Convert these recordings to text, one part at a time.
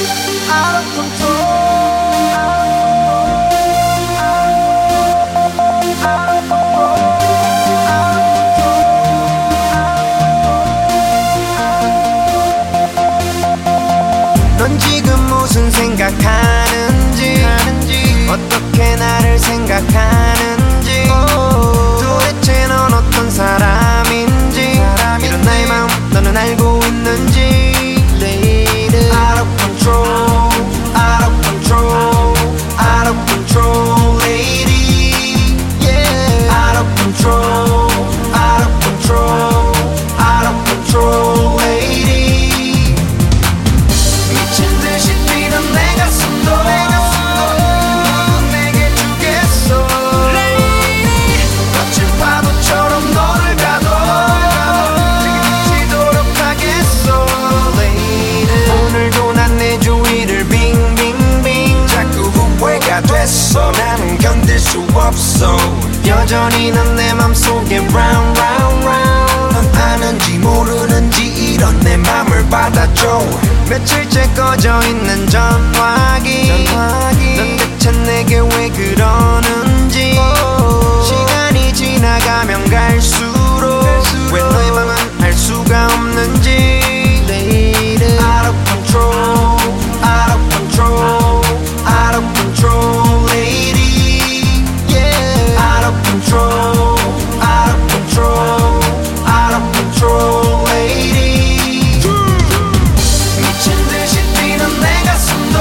out of control. 넌 지금 무슨 생각하는지 어떻게 나를 생각하는지 도대체 넌 어떤 사람인지 이런 나의 마음 너는 알고 있는지 Out of control, out of control, out of control lady. Yeah, out of control, out of control, out of control lady. 미친 듯이 뛰는 내 가슴도 내게 주겠어 lady. 거친 파도처럼 너를 지도록 하겠어 lady. 오늘도 난 내 주위를 빙빙빙 자꾸 후회가 됐어. 나는 견딜 수 없어. 여전히 넌 내 맘속에 round round round. 넌 아는지 모르는지 이런 내 맘을 받아줘. 며칠째 꺼져 있는 전화기 넌 대체 내게 왜 그러는지 시간이 지나가면 갈수록 왜 너의 맘은 알 수가 없는지 Lady. Out of control, out of control, out of control lady. Yeah, out of control, out of control, out of control lady. 미친 듯이 뛰는 내 가슴도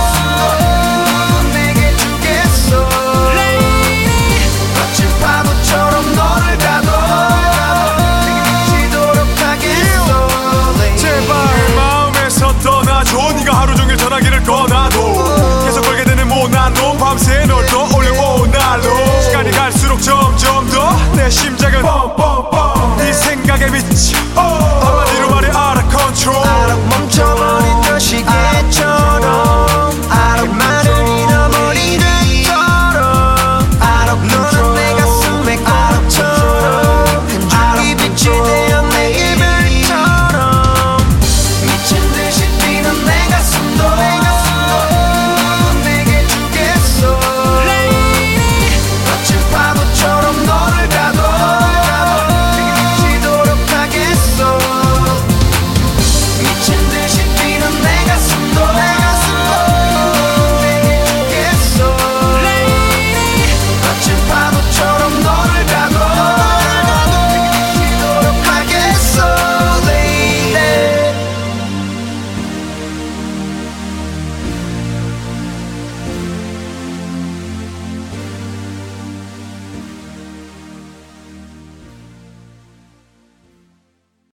내게 주겠어 lady. 거친 파도처럼 너를 지도록 하겠어 lady. 제발 마음에서 떠나줘. 네가 하루 종일 전화기를 꺼놔도 계속 걸게 되는 못난 놈. 밤새 널 떠올려 날로 시간이 갈수록 점점 더 내 심장은 네 생각에 미쳐